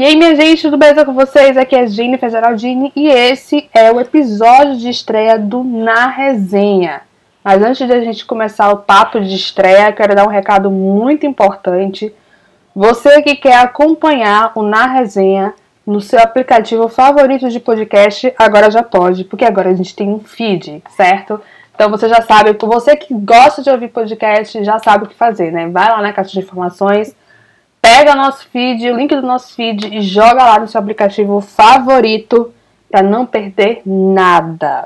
E aí, minha gente, tudo beleza com vocês? Aqui é Jennifer Geraldine e esse é o episódio de estreia do Na Resenha. Mas antes de a gente começar o papo de estreia, quero dar um recado muito importante. Você que quer acompanhar o Na Resenha no seu aplicativo favorito de podcast, agora já pode, porque agora a gente tem um feed, certo? Então você já sabe, você que gosta de ouvir podcast, já sabe o que fazer, né? Vai lá na caixa de informações, pega nosso feed, o link do nosso feed e joga lá no seu aplicativo favorito para não perder nada.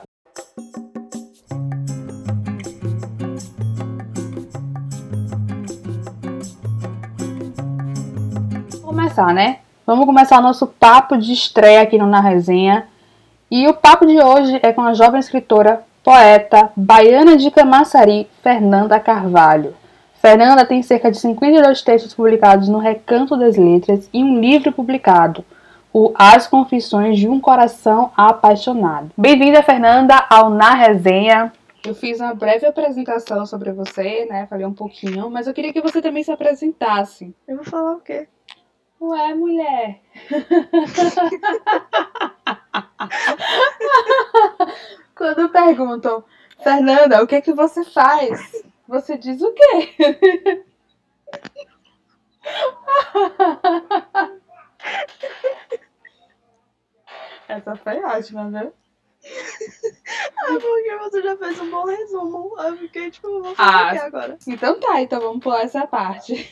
Vamos começar, né? Vamos começar nosso papo de estreia aqui no Na Resenha. E o papo de hoje é com a jovem escritora, poeta, baiana de Camaçari, Fernanda Carvalho. Fernanda tem cerca de 52 textos publicados no Recanto das Letras e um livro publicado, o As Confissões de um Coração Apaixonado. Bem-vinda, Fernanda, ao Na Resenha. Eu fiz uma breve apresentação sobre você, né? Falei um pouquinho, mas eu queria que você também se apresentasse. Eu vou falar o quê? Ué, mulher. Quando perguntam, Fernanda, o que é que você faz? Você diz o quê? Essa foi ótima, viu? Porque você já fez um bom resumo. Eu fiquei tipo, vou falar o quê agora? Então tá, então vamos pular essa parte.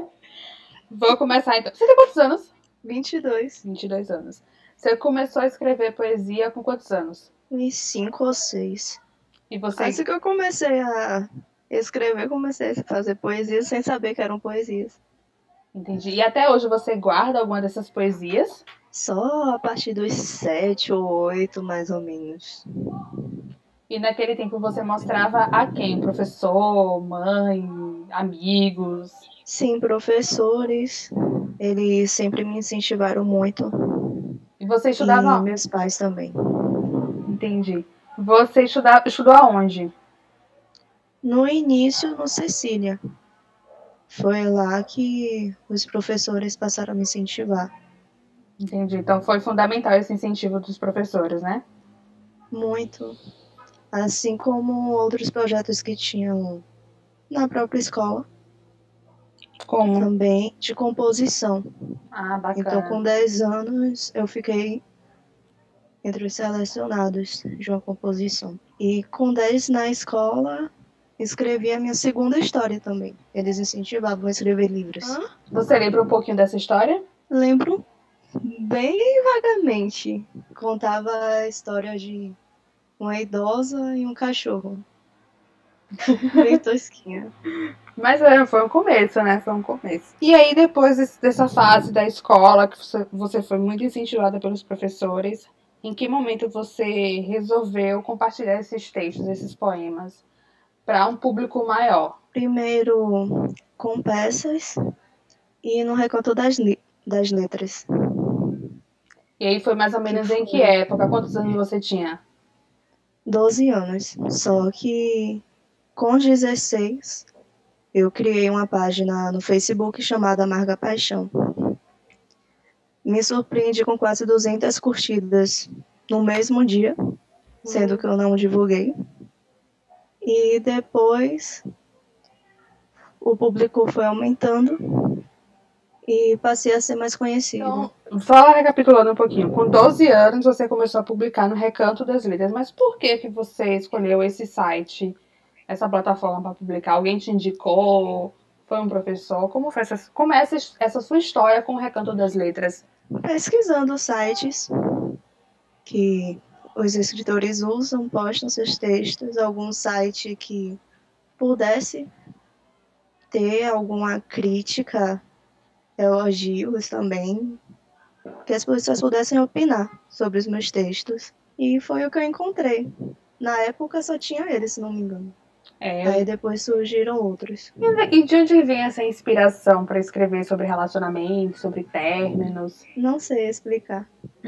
Vou começar então. Você tem quantos anos? 22. 22 anos. Você começou a escrever poesia com quantos anos? Uns 5 ou 6. E você? Assim que eu comecei a escrever, comecei a fazer poesias sem saber que eram poesias. Entendi. E até hoje você guarda alguma dessas poesias? Só a partir dos 7 ou 8, mais ou menos. E naquele tempo você mostrava a quem? Professor, mãe, amigos? Sim, professores. Eles sempre me incentivaram muito. E você estudava? E meus pais também. Entendi. Você estudou aonde? No início, no Cecília. Foi lá que os professores passaram a me incentivar. Entendi. Então foi fundamental esse incentivo dos professores, né? Muito. Assim como outros projetos que tinham na própria escola. Como? Também de composição. Ah, bacana. Então, com 10 anos, eu fiquei entre os selecionados de uma composição. E com 10 na escola, escrevi a minha segunda história também. Eles incentivavam a escrever livros. Você lembra um pouquinho dessa história? Lembro bem vagamente. Contava a história de uma idosa e um cachorro. Bem tosquinha. Mas foi um começo, né? Foi um começo. E aí, depois dessa fase da escola, que você foi muito incentivada pelos professores, em que momento você resolveu compartilhar esses textos, esses poemas, para um público maior? Primeiro com peças e no Recanto das Letras. E aí foi mais ou menos em que época? Quantos anos você tinha? 12 anos. Só que com 16 eu criei uma página no Facebook chamada Amarga Paixão. Me surpreendi com quase 200 curtidas no mesmo dia, sendo que eu não divulguei. E depois o público foi aumentando e passei a ser mais conhecido. Então, só recapitulando um pouquinho. Com 12 anos você começou a publicar no Recanto das Letras. Mas por que você escolheu esse site, essa plataforma para publicar? Alguém te indicou? Foi um professor? Como é essa sua história com o Recanto das Letras? Pesquisando sites que os escritores usam, postam seus textos, algum site que pudesse ter alguma crítica, elogios também, que as pessoas pudessem opinar sobre os meus textos. E foi o que eu encontrei. Na época só tinha ele, se não me engano. Aí depois surgiram outros. E de onde vem essa inspiração para escrever sobre relacionamentos, sobre términos? Não sei explicar.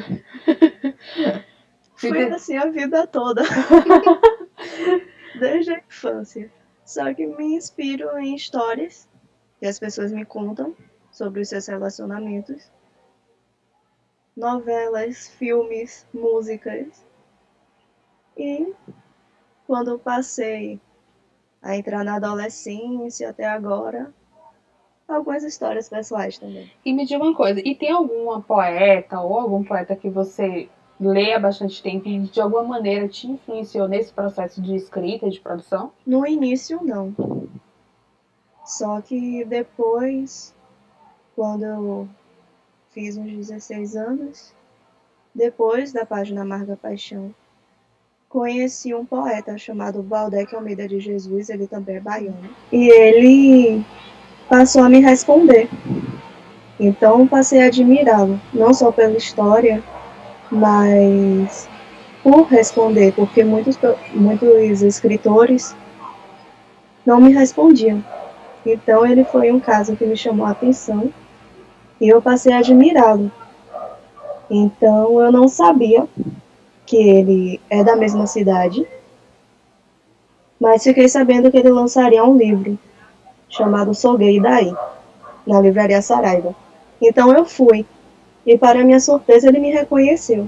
Foi assim a vida toda. Desde a infância. Só que me inspiro em histórias que as pessoas me contam sobre os seus relacionamentos. novelas, filmes, músicas. E quando eu passei a entrar na adolescência até agora, algumas histórias pessoais também. E me diga uma coisa, e tem alguma poeta ou algum poeta que você lê há bastante tempo e de alguma maneira te influenciou nesse processo de escrita e de produção? No início, não. Só que depois, quando eu fiz uns 16 anos, depois da página Amarga Paixão, conheci um poeta chamado Valdec Almeida de Jesus, ele também é baiano. E ele passou a me responder. Então passei a admirá-lo, não só pela história, mas por responder, porque muitos escritores não me respondiam. Então ele foi um caso que me chamou a atenção e eu passei a admirá-lo. Então eu não sabia que ele é da mesma cidade, mas fiquei sabendo que ele lançaria um livro chamado Sou Gay Daí, na livraria Saraiva. Então eu fui, e para minha surpresa ele me reconheceu.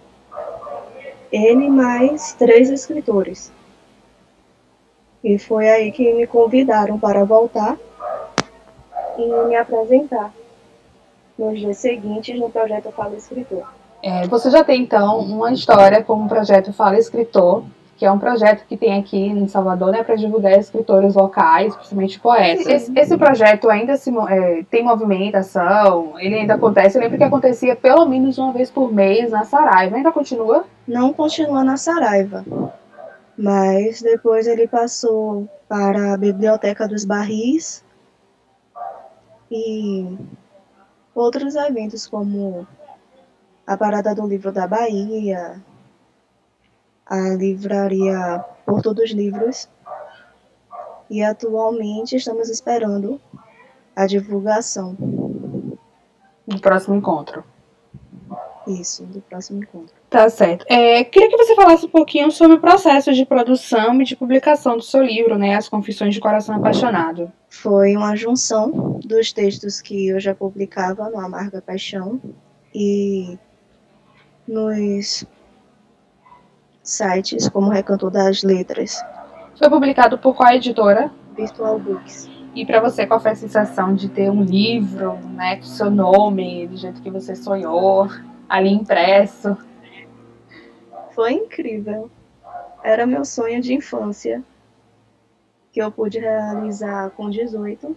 Ele mais 3 escritores. E foi aí que me convidaram para voltar e me apresentar nos dias seguintes no projeto Fala Escritor. Você já tem, então, uma história com o projeto Fala Escritor, que é um projeto que tem aqui em Salvador, né, para divulgar escritores locais, principalmente poetas. Esse projeto ainda tem movimentação, ele ainda acontece. Eu lembro que acontecia pelo menos uma vez por mês na Saraiva. Ainda continua? Não continua na Saraiva, mas depois ele passou para a Biblioteca dos Barris e outros eventos como a Parada do Livro da Bahia, a livraria Porto dos Livros, e atualmente estamos esperando a divulgação. Do próximo encontro. Isso, do próximo encontro. Tá certo. Queria que você falasse um pouquinho sobre o processo de produção e de publicação do seu livro, né, As Confissões de Coração Apaixonado. Foi uma junção dos textos que eu já publicava no Amarga Paixão e nos sites como Recanto das Letras. Foi publicado por qual editora? Virtual Books. E para você, qual foi a sensação de ter um livro, né, com seu nome, do jeito que você sonhou, ali impresso? Foi incrível. Era meu sonho de infância, que eu pude realizar com 18.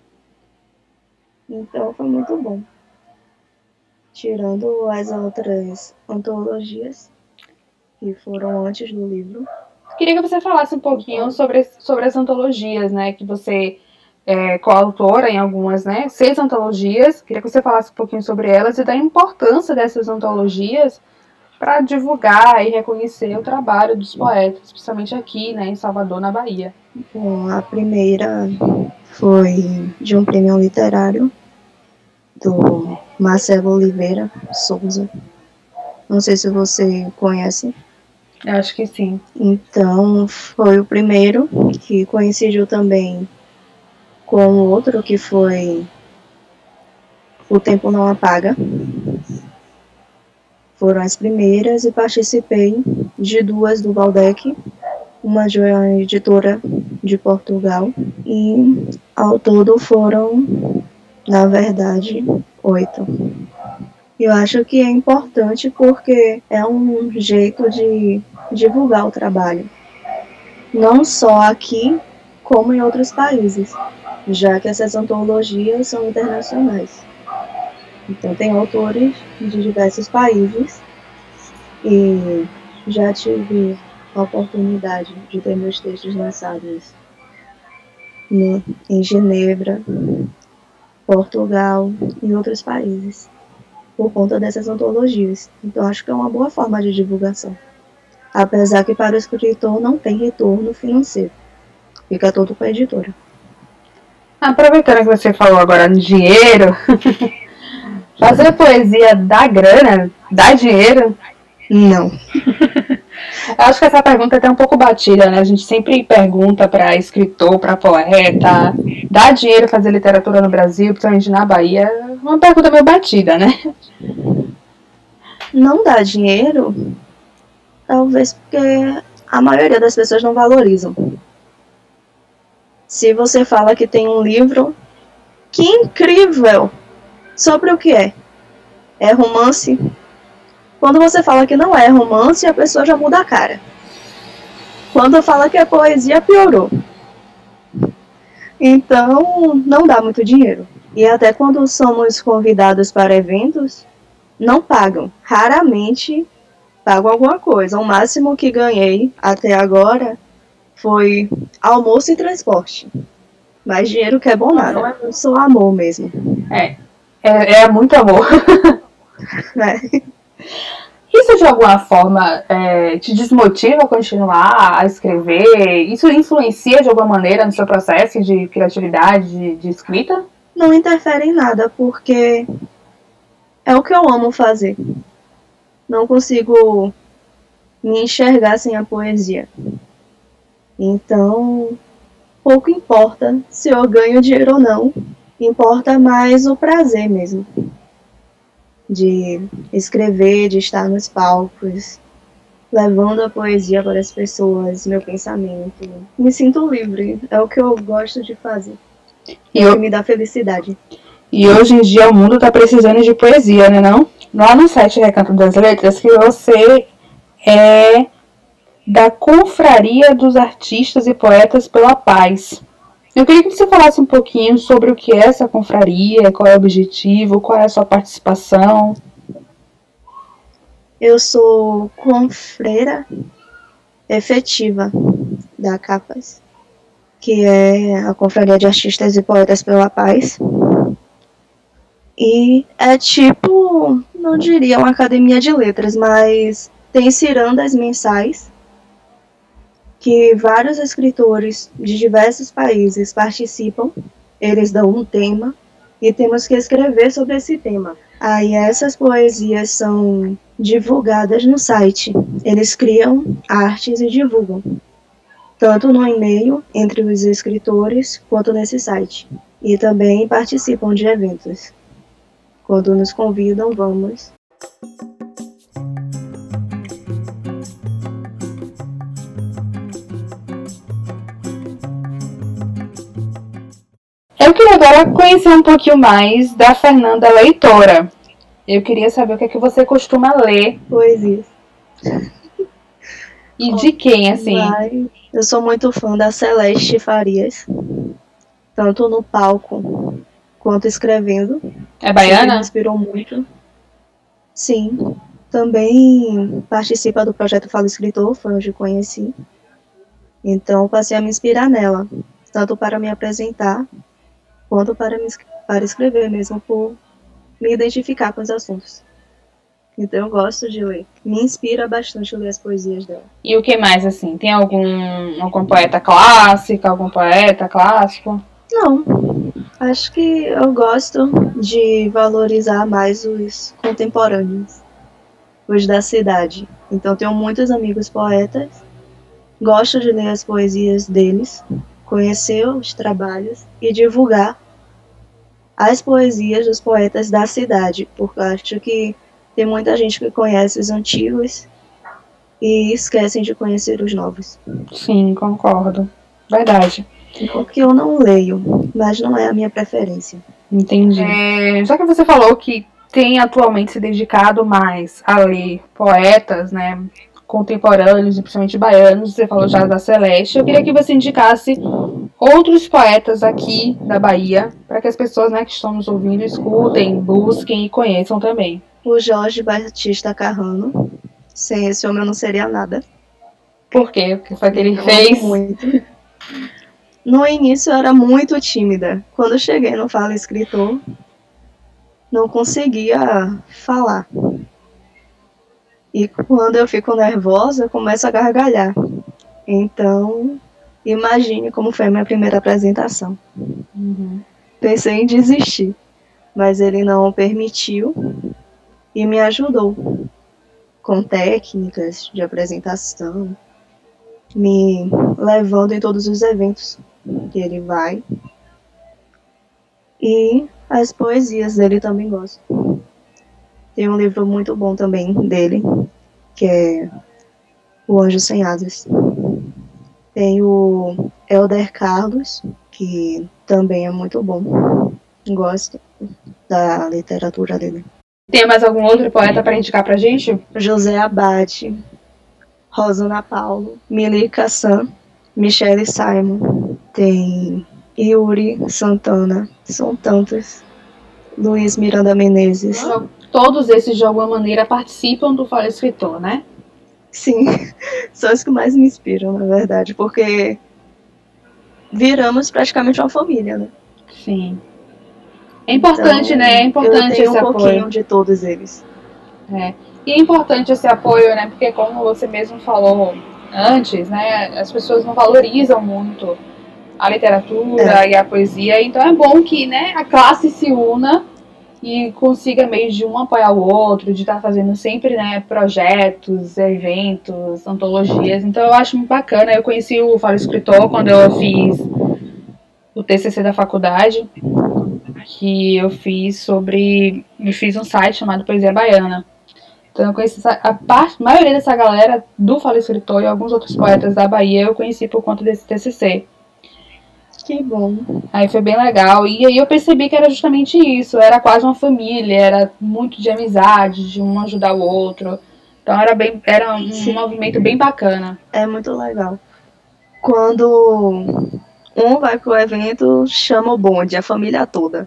Então foi muito bom. Tirando as outras antologias que foram antes do livro. Queria que você falasse um pouquinho sobre as antologias, né, que você é coautora em algumas, né, 6 antologias. Queria que você falasse um pouquinho sobre elas e da importância dessas antologias para divulgar e reconhecer o trabalho dos poetas, principalmente aqui, né, em Salvador, na Bahia. Bom, a primeira foi de um prêmio literário do Marcelo Oliveira Souza. Não sei se você conhece. Eu acho que sim. Então, foi o primeiro, que coincidiu também com o outro, que foi O Tempo Não Apaga. Foram as primeiras e participei de 2 do Valdec, uma de uma editora de Portugal, e ao todo foram, na verdade, 8. Eu acho que é importante porque é um jeito de divulgar o trabalho, não só aqui, como em outros países, já que essas antologias são internacionais. Então tem autores de diversos países e já tive a oportunidade de ter meus textos lançados em Genebra, Portugal e outros países, por conta dessas antologias. Então acho que é uma boa forma de divulgação. Apesar que para o escritor não tem retorno financeiro. Fica tudo com a editora. Aproveitando que você falou agora no dinheiro, fazer poesia dá grana? Dá dinheiro? Não. Eu acho que essa pergunta é até um pouco batida, né? A gente sempre pergunta para escritor, para poeta, dá dinheiro fazer literatura no Brasil, principalmente na Bahia? Uma pergunta meio batida, né? não dá dinheiro, talvez porque a maioria das pessoas não valorizam. Se você fala que tem um livro, que incrível! Sobre o que é? É romance? Quando você fala que não é romance, a pessoa já muda a cara. Quando fala que é poesia, piorou. Então, não dá muito dinheiro. E até quando somos convidados para eventos, não pagam. Raramente pagam alguma coisa. O máximo que ganhei até agora foi almoço e transporte. Mas dinheiro que é bom nada. Eu sou amor mesmo. É muito amor. É. Isso de alguma forma te desmotiva a continuar a escrever? Isso influencia de alguma maneira no seu processo de criatividade, de escrita? Não interfere em nada, porque é o que eu amo fazer. Não consigo me enxergar sem a poesia. Então, pouco importa se eu ganho dinheiro ou não. Importa mais o prazer mesmo. De escrever, de estar nos palcos, levando a poesia para as pessoas, meu pensamento. Me sinto livre, é o que eu gosto de fazer. É o que me dá felicidade. E hoje em dia o mundo está precisando de poesia, né não? Lá no site Recanto das Letras, que você é da Confraria dos Artistas e Poetas pela Paz. Eu queria que você falasse um pouquinho sobre o que é essa confraria, qual é o objetivo, qual é a sua participação. Eu sou confreira efetiva da CAPAS, que é a Confraria de Artistas e Poetas pela Paz. E é tipo, não diria uma academia de letras, mas tem cirandas mensais que vários escritores de diversos países participam. Eles dão um tema e temos que escrever sobre esse tema. Aí essas poesias são divulgadas no site. Eles criam artes e divulgam, tanto no e-mail entre os escritores quanto nesse site. E também participam de eventos. Quando nos convidam, vamos. Eu queria agora conhecer um pouquinho mais da Fernanda leitora. Eu queria saber o que é que você costuma ler. Poesias. E de quem, assim? Eu sou muito fã da Celeste Farias, tanto no palco quanto escrevendo. É baiana? Me inspirou muito. Sim. Também participa do projeto Fala Escritor, foi onde conheci. Então passei a me inspirar nela, tanto para me apresentar quanto para escrever mesmo, por me identificar com os assuntos. Então eu gosto de ler. Me inspira bastante ler as poesias dela. E o que mais, assim? Tem algum poeta clássico, algum poeta clássico? Não. Acho que eu gosto de valorizar mais os contemporâneos, os da cidade. Então tenho muitos amigos poetas. Gosto de ler as poesias deles, conhecer os trabalhos e divulgar as poesias dos poetas da cidade, porque eu acho que tem muita gente que conhece os antigos e esquecem de conhecer os novos. Sim, concordo. Verdade. Porque eu não leio, mas não é a minha preferência. Entendi. Já que você falou que tem atualmente se dedicado mais a ler poetas, né, contemporâneos e principalmente baianos, você falou já da Celeste, eu queria que você indicasse outros poetas aqui da Bahia, para que as pessoas, né, que estão nos ouvindo escutem, busquem e conheçam também. O Jorge Batista Carrano. Sem esse homem eu não seria nada. Por quê? O que foi que ele fez? Muito. No início eu era muito tímida. Quando eu cheguei no Fala Escritor, não conseguia falar. E quando eu fico nervosa, eu começo a gargalhar. Então, imagine como foi a minha primeira apresentação. Pensei em desistir, mas ele não permitiu e me ajudou com técnicas de apresentação, me levando em todos os eventos que ele vai. E as poesias dele também gosto. Tem um livro muito bom também dele, que é O Anjo Sem Asas. Tem o Elder Carlos, que também é muito bom. Gosto da literatura dele. Tem mais algum outro poeta para indicar pra gente? José Abade, Rosana Paulo, Mili Kassan, Michele Simon, tem Yuri Santana, são tantos. Luiz Miranda Menezes. Todos esses, de alguma maneira, participam do Fala Escritor, né? Sim, são os que mais me inspiram, na verdade, porque viramos praticamente uma família, né? Sim. É importante, então, né? É importante eu tenho esse um pouquinho apoio de todos eles. É. E é importante esse apoio, né? Porque como você mesmo falou antes, né? As pessoas não valorizam muito a literatura e a poesia. Então é bom que, né, a classe se una e consiga meio de um apoiar o outro, de estar fazendo sempre, né, projetos, eventos, antologias. Então eu acho muito bacana. Eu conheci o Fala Escritor quando eu fiz o TCC da faculdade, que eu fiz sobre... Eu fiz um site chamado Poesia Baiana. Então eu conheci a maioria dessa galera do Fala Escritor e alguns outros poetas da Bahia eu conheci por conta desse TCC. Que bom. Aí foi bem legal. E aí eu percebi que era justamente isso. Era quase uma família, era muito de amizade, de um ajudar o outro. Então era um movimento bem bacana. É muito legal. Quando um vai pro evento, chama o bonde, a família toda.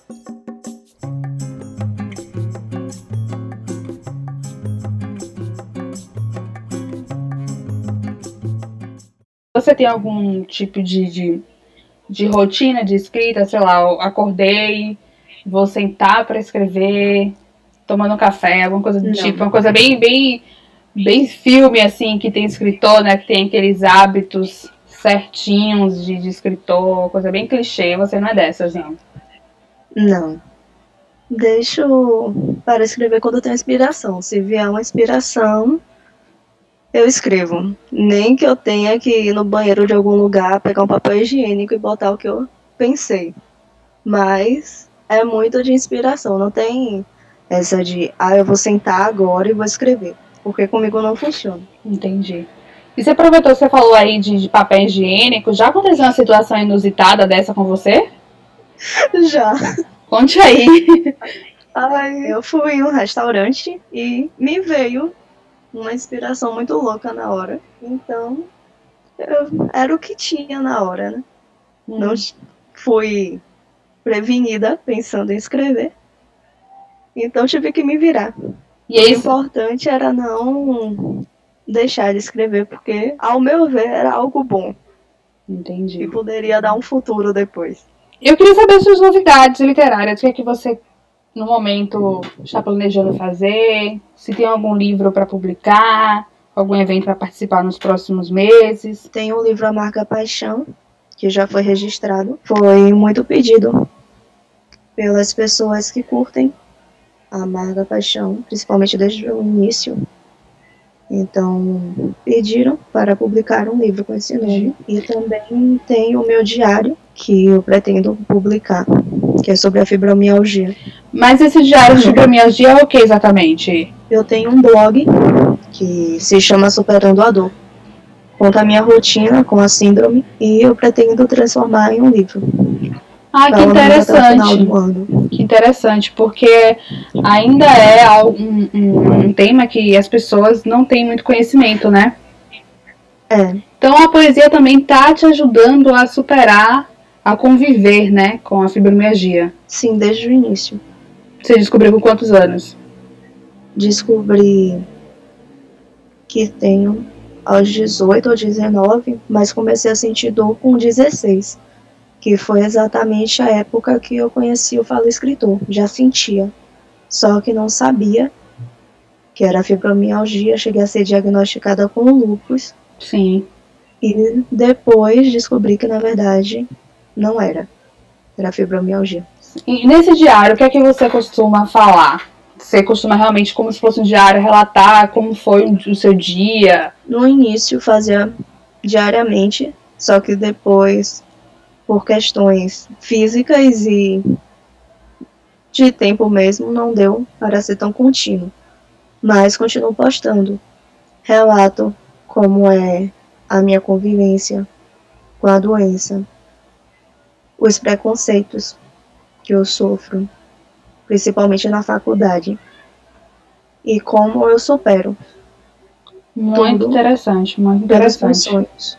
Você tem algum tipo de rotina de escrita? Sei lá, eu acordei, vou sentar para escrever, tomando um café, alguma coisa do tipo. Uma coisa bem filme, assim, que tem escritor, né? Que tem aqueles hábitos certinhos de escritor, coisa bem clichê. Você não é dessas, não? Não. Deixo para escrever quando eu tenho inspiração. Se vier uma inspiração, eu escrevo. Nem que eu tenha que ir no banheiro de algum lugar, pegar um papel higiênico e botar o que eu pensei. Mas é muito de inspiração. Não tem essa de, eu vou sentar agora e vou escrever. Porque comigo não funciona. Entendi. E você aproveitou, você falou aí de papel higiênico. Já aconteceu uma situação inusitada dessa com você? Já. Conte aí. Eu fui em um restaurante e me veio uma inspiração muito louca na hora. Então, era o que tinha na hora, né? Não fui prevenida pensando em escrever. Então, tive que me virar. E o importante era não deixar de escrever, porque, ao meu ver, era algo bom. Entendi. E poderia dar um futuro depois. Eu queria saber suas novidades literárias. O que você, no momento, está planejando fazer? Se tem algum livro para publicar? Algum evento para participar nos próximos meses? Tem o livro Amarga Paixão, que já foi registrado. Foi muito pedido pelas pessoas que curtem a Amarga Paixão, principalmente desde o início. Então, pediram para publicar um livro com esse nome. E também tem o meu diário, que eu pretendo publicar, que é sobre a fibromialgia. Mas esse diário de fibromialgia é o que exatamente? Eu tenho um blog que se chama Superando a Dor. Conta a minha rotina com a síndrome e eu pretendo transformar em um livro. Que interessante. Que interessante, porque ainda é um tema que as pessoas não têm muito conhecimento, né? Então a poesia também tá te ajudando a superar, a conviver, né, com a fibromialgia. Sim, desde o início. Você descobriu com quantos anos? Descobri que tenho aos 18 ou 19, mas comecei a sentir dor com 16. Que foi exatamente a época que eu conheci o Fala Escritor. Já sentia, só que não sabia que era fibromialgia. Cheguei a ser diagnosticada com lúpus. Sim. E depois descobri que, na verdade, não era. Era fibromialgia. E nesse diário, o que é que você costuma falar? Você costuma realmente, como se fosse um diário, relatar como foi o seu dia? No início fazia diariamente, só que depois, por questões físicas e de tempo mesmo não deu para ser tão contínuo, mas continuo postando. Relato como é a minha convivência com a doença, os preconceitos que eu sofro, principalmente na faculdade, e como eu supero. Muito interessante, muito pelos interessante. sonhos.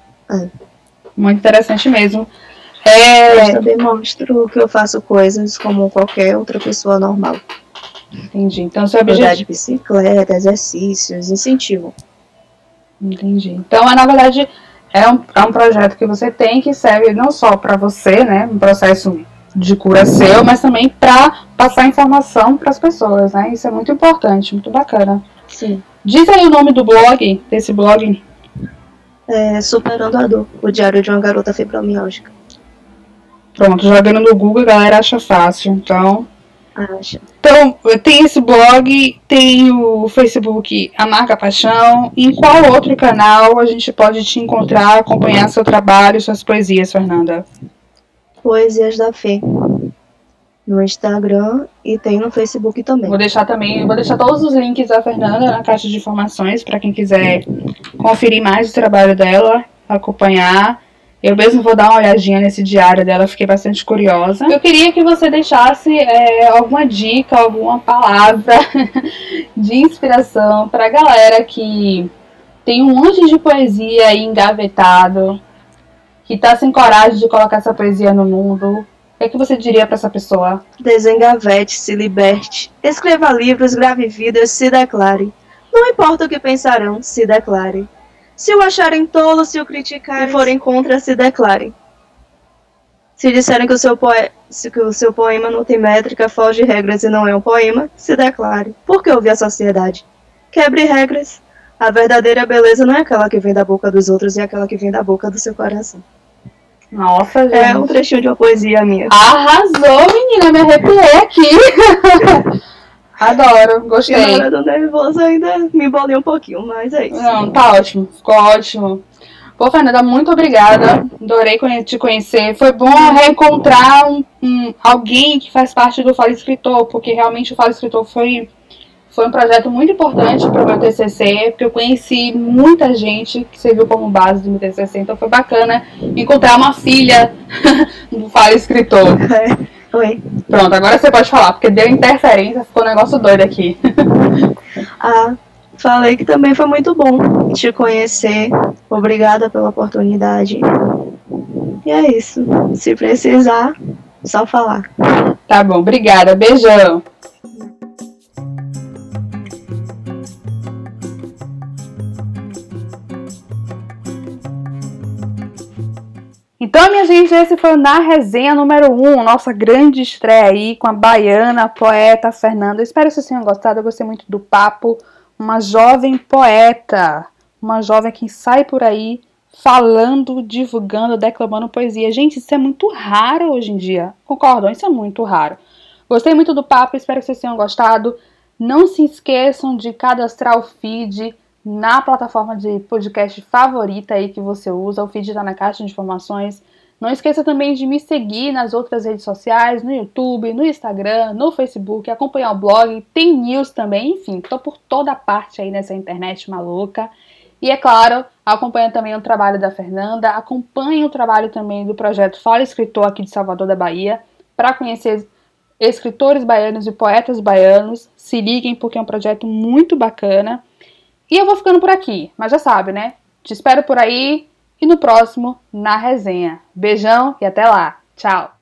Muito interessante mesmo. Mas também mostro que eu faço coisas como qualquer outra pessoa normal. Entendi. Então, seu Andar de objetivo... bicicleta, exercícios, incentivo. Entendi. Então, na verdade, é um projeto que você tem que serve não só para você, né? Um processo de cura seu, mas também para passar informação para as pessoas, né? Isso é muito importante, muito bacana. Sim. Diz aí o nome do blog, desse blog. Superando a Dor, o diário de uma garota fibromialgica. Pronto, jogando no Google a galera acha fácil, então... Acha. Então, tem esse blog, tem o Facebook Amarga Paixão. Em qual outro canal a gente pode te encontrar, acompanhar seu trabalho, suas poesias, Fernanda? Poesias da Fé. No Instagram e tem no Facebook também. Vou deixar todos os links da Fernanda na caixa de informações para quem quiser conferir mais o trabalho dela, acompanhar. Eu mesmo vou dar uma olhadinha nesse diário dela, fiquei bastante curiosa. Eu queria que você deixasse alguma dica, alguma palavra de inspiração para a galera que tem um monte de poesia aí engavetado, que tá sem coragem de colocar essa poesia no mundo. O que você diria para essa pessoa? Desengavete, se liberte. Escreva livros, grave vidas, se declare. Não importa o que pensarão, se declare. Se o acharem tolo, se o criticarem, se forem contra, se declarem. Se disserem que o seu poema não tem métrica, foge de regras e não é um poema, se declare. Por que ouvir a sociedade? Quebre regras. A verdadeira beleza não é aquela que vem da boca dos outros, é aquela que vem da boca do seu coração. Nossa, gente. É um trechinho de uma poesia minha. Arrasou, menina, me arrepiei aqui. Adoro, gostei. E na hora do nervoso ainda me embolei um pouquinho, mas é isso. Não, tá ótimo, ficou ótimo. Pô, Fernanda, muito obrigada. Adorei te conhecer. Foi bom reencontrar alguém que faz parte do Fala Escritor, porque realmente o Fala Escritor foi um projeto muito importante para o meu TCC, porque eu conheci muita gente que serviu como base do meu TCC, então foi bacana encontrar uma filha do Fala Escritor. Oi. Pronto, agora você pode falar, porque deu interferência, ficou um negócio doido aqui. Falei que também foi muito bom te conhecer. Obrigada pela oportunidade. E é isso. Se precisar, só falar. Tá bom, obrigada. Beijão. Então, minha gente, esse foi o Na Resenha número 1, nossa grande estreia aí com a baiana, poeta Fernanda. Eu espero que vocês tenham gostado, eu gostei muito do papo. Uma jovem poeta, uma jovem que sai por aí falando, divulgando, declamando poesia. Gente, isso é muito raro hoje em dia, concordam? Isso é muito raro. Gostei muito do papo, espero que vocês tenham gostado. Não se esqueçam de cadastrar o feed na plataforma de podcast favorita aí que você usa. O feed está na caixa de informações. Não esqueça também de me seguir nas outras redes sociais, no YouTube, no Instagram, no Facebook, acompanhar o blog, tem news também, enfim, tô por toda parte aí nessa internet maluca. E é claro, acompanha também o trabalho da Fernanda, acompanhe o trabalho também do projeto Fala Escritor aqui de Salvador da Bahia, para conhecer escritores baianos e poetas baianos. Se liguem porque é um projeto muito bacana. E eu vou ficando por aqui, mas já sabe, né? Te espero por aí e no próximo Na Resenha. Beijão e até lá. Tchau!